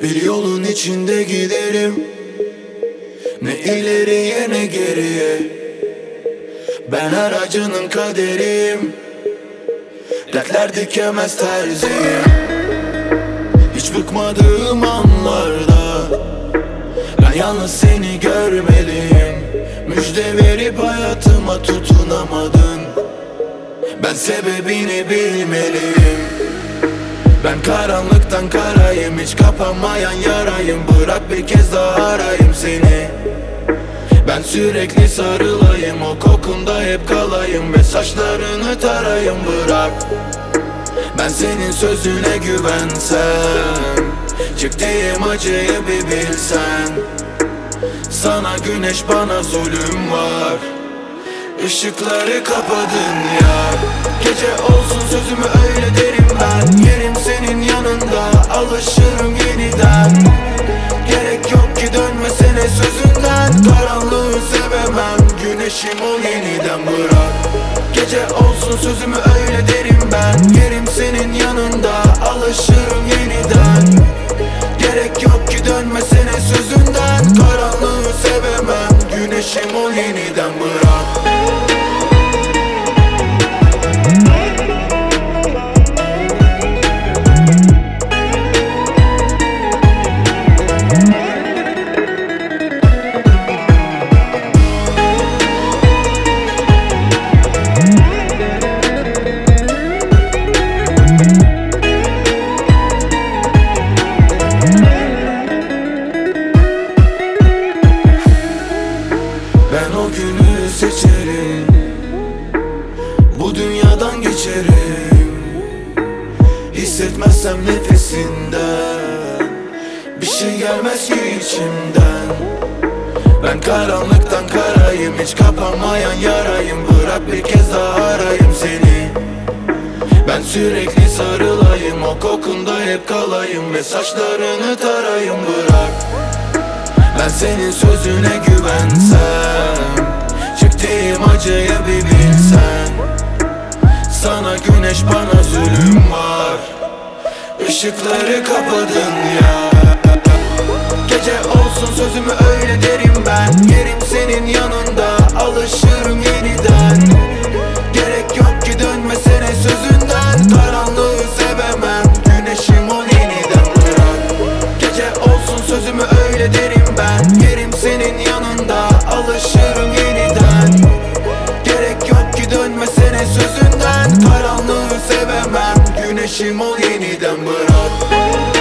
Bir yolun içinde giderim, ne ileriye ne geriye. Ben aracının kaderiyim, dertler dikemez terziyim. Hiç bıkmadığım anlarda ben yalnız seni görmeliyim. Müjde verip hayatıma tutunamadın, ben sebebini bilmeliyim. Ben karanlıktan karayım, hiç kapanmayan yarayım. Bırak bir kez daha arayayım seni. Ben sürekli sarılayım, o kokunda hep kalayım ve saçlarını tarayım. Bırak, ben senin sözüne güvensem, çektiğim acıyı bir bilsen. Sana güneş, bana zulüm var, Işıkları kapadın ya. Gece olsun sözümü öyle derim ben. Yerim senin yanında, alışırım yeniden. Gerek yok ki dönmesene sözünden. Karanlığı sevemem, güneşim ol yeniden. Bırak, gece olsun sözümü öyle derim ben. Yerim senin yanında, alışırım yeniden. Gerek yok ki dönmesene sözünden. Karanlığı sevemem, güneşim ol yeniden. Bırak. Ben o günü seçerim, bu dünyadan geçerim. Hissetmezsem nefesinden bir şey gelmez ki içimden. Ben karanlıktan karayım, hiç kapanmayan yarayım. Bırak bir kez daha arayayım seni. Ben sürekli sarılayım, o kokunda hep kalayım ve saçlarını tarayım. Bırak, ben senin sözüne güvensem, çektiğim acıyı bir bilsen. Sana güneş, bana zulüm var, Işıkları kapadın ya. Gece olsun sözümü öyle derim ben. Yerim senin yanında, alışırım yeniden. Gerek yok ki dönmesene sözünden. Karanlığı sevemem, güneşim ol yeniden. Bırak, gece olsun sözümü öyle derim ben. Yerim senin yanında, alışırım yeniden. Gerek yok ki dönmesene sözünden. Karanlığı sevemem, güneşim ol yeniden. Bırak.